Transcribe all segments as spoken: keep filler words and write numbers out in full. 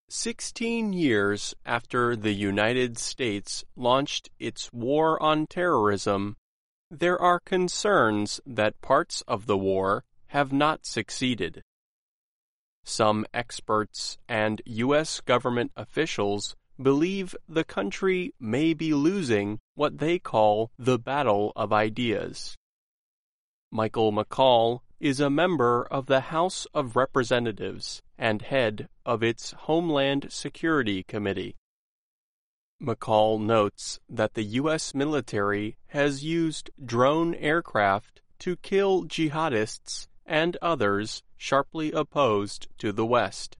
Sixteen years after the United States launched its war on terrorism, there are concerns that parts of the war have not succeeded. Some experts and U S government officials believe the country may be losing what they call the battle of ideas. Michael McCaul is a member of the House of Representatives and head of its Homeland Security Committee. McCaul notes that the U S military has used drone aircraft to kill jihadists and others sharply opposed to the West.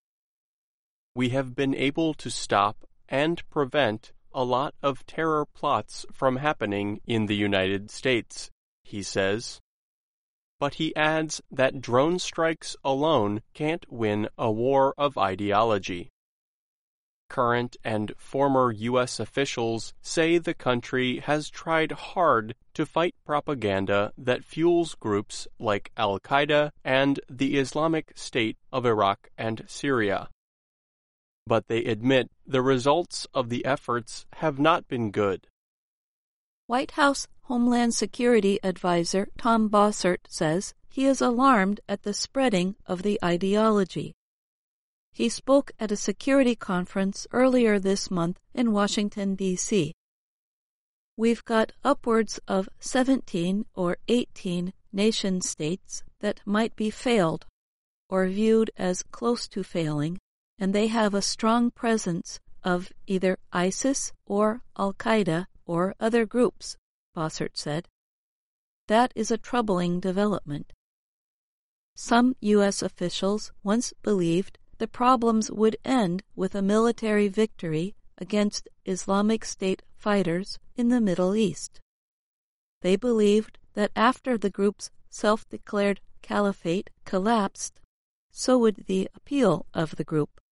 We have been able to stop and prevent a lot of terror plots from happening in the United States, he says. But he adds that drone strikes alone can't win a war of ideology. Current and former U S officials say the country has tried hard to fight propaganda that fuels groups like Al-Qaeda and the Islamic State of Iraq and Syria. But they admit the results of the efforts have not been good. White House Homeland Security Advisor Tom Bossert says he is alarmed at the spreading of the ideology. He spoke at a security conference earlier this month in Washington, D C We've got upwards of seventeen or eighteen nation-states that might be failed or viewed as close to failing, and they have a strong presence of either ISIS or Al-Qaeda or other groups, Bossert said. That is a troubling development. Some U S officials once believed the problems would end with a military victory against Islamic State fighters in the Middle East. They believed that after the group's self-declared caliphate collapsed, so would the appeal of the group.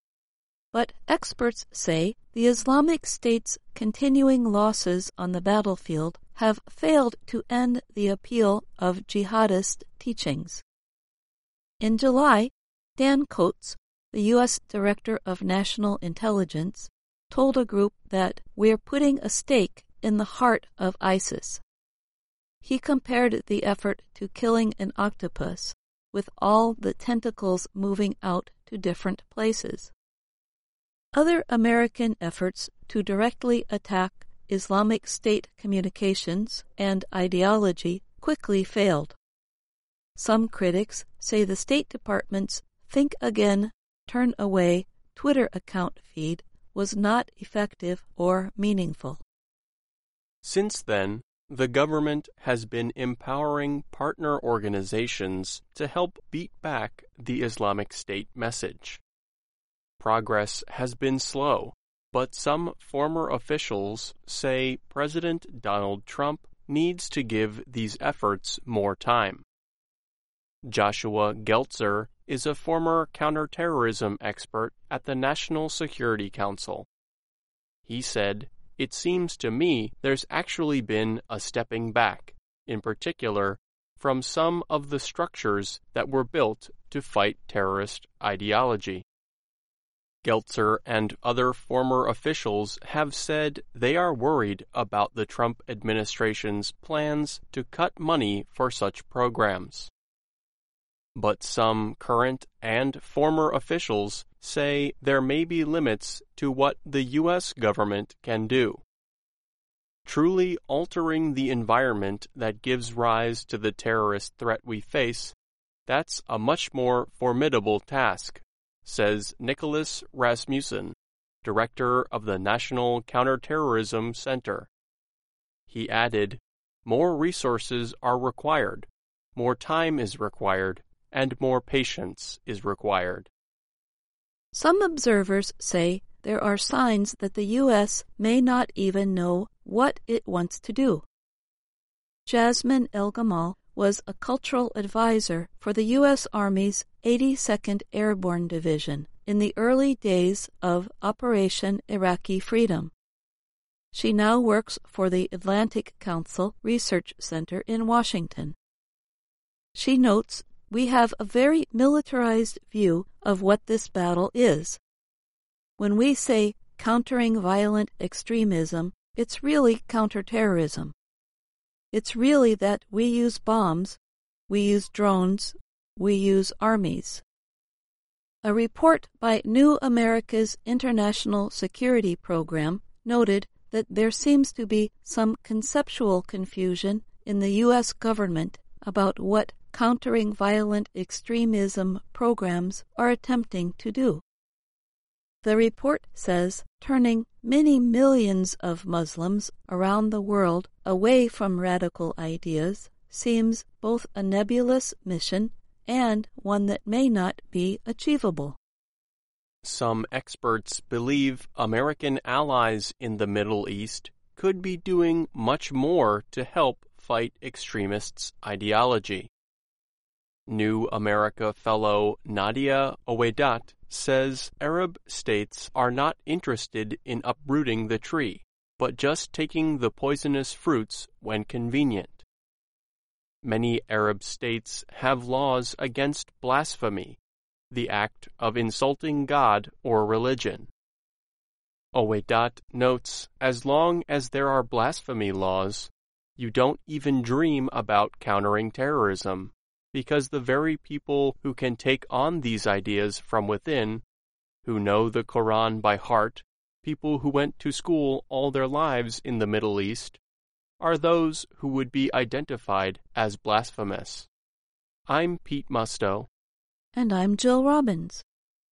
But experts say the Islamic State's continuing losses on the battlefield have failed to end the appeal of jihadist teachings. In July, Dan Coats, the U S Director of National Intelligence, told a group that we're putting a stake in the heart of ISIS. He compared the effort to killing an octopus with all the tentacles moving out to different places. Other American efforts to directly attack Islamic State communications and ideology quickly failed. Some critics say the State Department's Think Again, Turn Away Twitter account feed was not effective or meaningful. Since then, the government has been empowering partner organizations to help beat back the Islamic State message. Progress has been slow, but some former officials say President Donald Trump needs to give these efforts more time. Joshua Geltzer is a former counterterrorism expert at the National Security Council. He said, "It seems to me there's actually been a stepping back, in particular, from some of the structures that were built to fight terrorist ideology." Geltzer and other former officials have said they are worried about the Trump administration's plans to cut money for such programs. But some current and former officials say there may be limits to what the U S government can do. Truly altering the environment that gives rise to the terrorist threat we face, that's a much more formidable task, says Nicholas Rasmussen, director of the National Counterterrorism Center. He added, "More resources are required, more time is required, and more patience is required." Some observers say there are signs that the U S may not even know what it wants to do. Jasmine El-Gamal was a cultural advisor for the U S Army's eighty-second Airborne Division in the early days of Operation Iraqi Freedom. She now works for the Atlantic Council Research Center in Washington. She notes, "We have a very militarized view of what this battle is. When we say countering violent extremism, it's really counterterrorism. It's really that we use bombs, we use drones, we use armies. A report by New America's International Security Program noted that there seems to be some conceptual confusion in the U S government about what countering violent extremism programs are attempting to do. The report says turning many millions of Muslims around the world away from radical ideas seems both a nebulous mission and one that may not be achievable. Some experts believe American allies in the Middle East could be doing much more to help fight extremists' ideology. New America fellow Nadia Owedat says Arab states are not interested in uprooting the tree, but just taking the poisonous fruits when convenient. Many Arab states have laws against blasphemy, the act of insulting God or religion. Owedat notes, as long as there are blasphemy laws, you don't even dream about countering terrorism, because the very people who can take on these ideas from within, who know the Quran by heart, people who went to school all their lives in the Middle East, are those who would be identified as blasphemous. I'm Pete Musto. And I'm Jill Robbins.